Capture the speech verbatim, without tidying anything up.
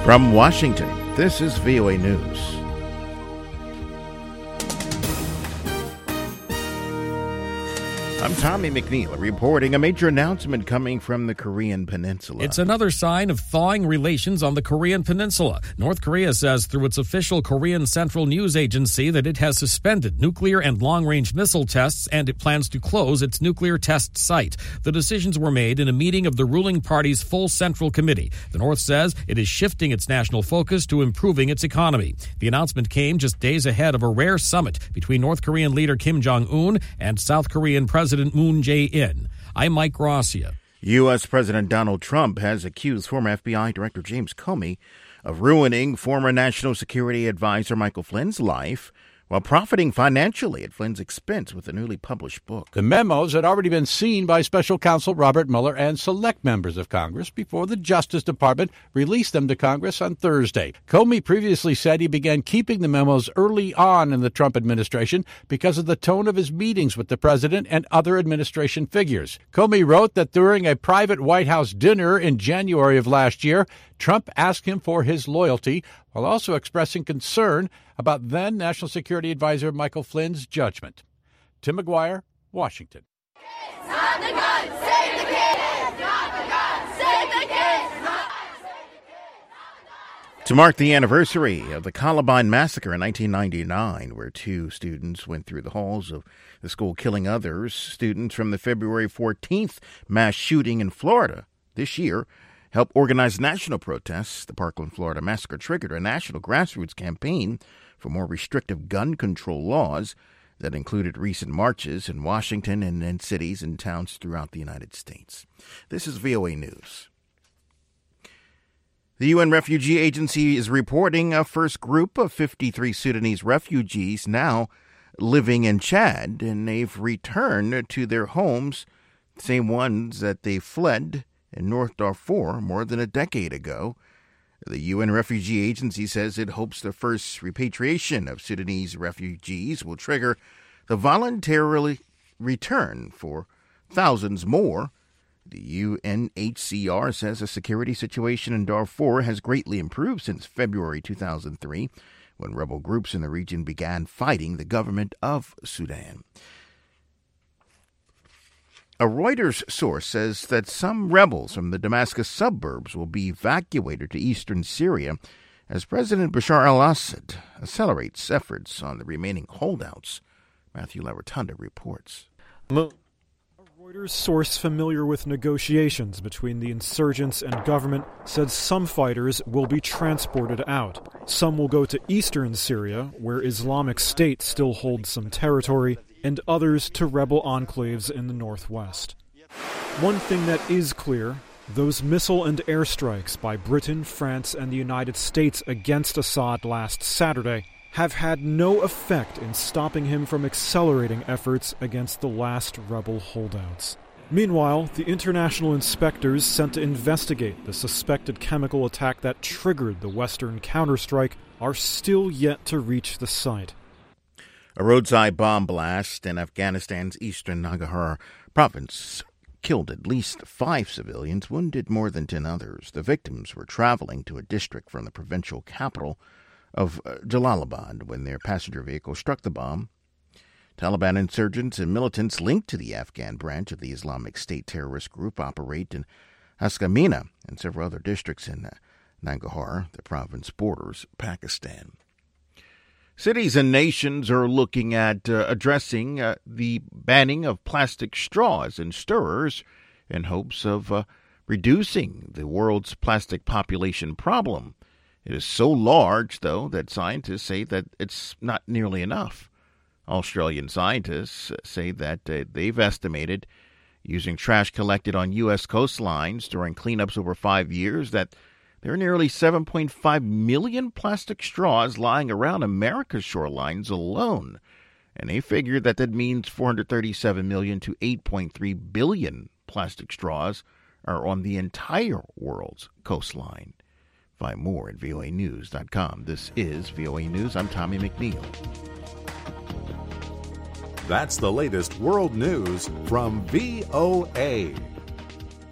From Washington, this is V O A News. I'm Tommy McNeil, reporting a major announcement coming from the Korean Peninsula. It's another sign of thawing relations on the Korean Peninsula. North Korea says through its official Korean Central News Agency that it has suspended nuclear and long-range missile tests and it plans to close its nuclear test site. The decisions were made in a meeting of the ruling party's full Central Committee. The North says it is shifting its national focus to improving its economy. The announcement came just days ahead of a rare summit between North Korean leader Kim Jong-un and South Korean President President Moon Jae-in. I'm Mike Gracia. U S. President Donald Trump has accused former F B I Director James Comey of ruining former National Security Advisor Michael Flynn's life while profiting financially at Flynn's expense with a newly published book. The memos had already been seen by Special Counsel Robert Mueller and select members of Congress before the Justice Department released them to Congress on Thursday. Comey previously said he began keeping the memos early on in the Trump administration because of the tone of his meetings with the president and other administration figures. Comey wrote that during a private White House dinner in January of last year, Trump asked him for his loyalty while also expressing concern about then National Security Advisor Michael Flynn's judgment. Tim McGuire, Washington. Stop the gun! Save the kids! Stop the gun! Save the kids! To mark the anniversary of the Columbine Massacre in nineteen ninety-nine, where two students went through the halls of the school killing others, students from the February fourteenth mass shooting in Florida this year helped organize national protests. The Parkland, Florida massacre triggered a national grassroots campaign for more restrictive gun control laws that included recent marches in Washington and in cities and towns throughout the United States. This is V O A News. The U N Refugee Agency is reporting a first group of fifty-three Sudanese refugees now living in Chad, and they've returned to their homes, the same ones that they fled in North Darfur more than a decade ago. The U N Refugee Agency says it hopes the first repatriation of Sudanese refugees will trigger the voluntary return for thousands more. The U N H C R says the security situation in Darfur has greatly improved since February two thousand three, when rebel groups in the region began fighting the government of Sudan. A Reuters source says that some rebels from the Damascus suburbs will be evacuated to eastern Syria as President Bashar al-Assad accelerates efforts on the remaining holdouts. Matthew Lavertunda reports. A Reuters source familiar with negotiations between the insurgents and government said some fighters will be transported out. Some will go to eastern Syria, where Islamic State still holds some territory, and others to rebel enclaves in the northwest. One thing that is clear, those missile and airstrikes by Britain, France, and the United States against Assad last Saturday have had no effect in stopping him from accelerating efforts against the last rebel holdouts. Meanwhile, the international inspectors sent to investigate the suspected chemical attack that triggered the Western counterstrike are still yet to reach the site. A roadside bomb blast in Afghanistan's eastern Nangarhar province killed at least five civilians, wounded more than ten others. The victims were traveling to a district from the provincial capital of Jalalabad when their passenger vehicle struck the bomb. Taliban insurgents and militants linked to the Afghan branch of the Islamic State terrorist group operate in Haskamina and several other districts in Nangarhar. The province borders Pakistan. Cities and nations are looking at uh, addressing uh, the banning of plastic straws and stirrers in hopes of uh, reducing the world's plastic population problem. It is so large, though, that scientists say that it's not nearly enough. Australian scientists say that uh, they've estimated, using trash collected on U S coastlines during cleanups over five years, that there are nearly seven point five million plastic straws lying around America's shorelines alone. And they figure that that means four hundred thirty-seven million to eight point three billion plastic straws are on the entire world's coastline. Find more at V O A news dot com. This is V O A News. I'm Tommy McNeil. That's the latest world news from V O A.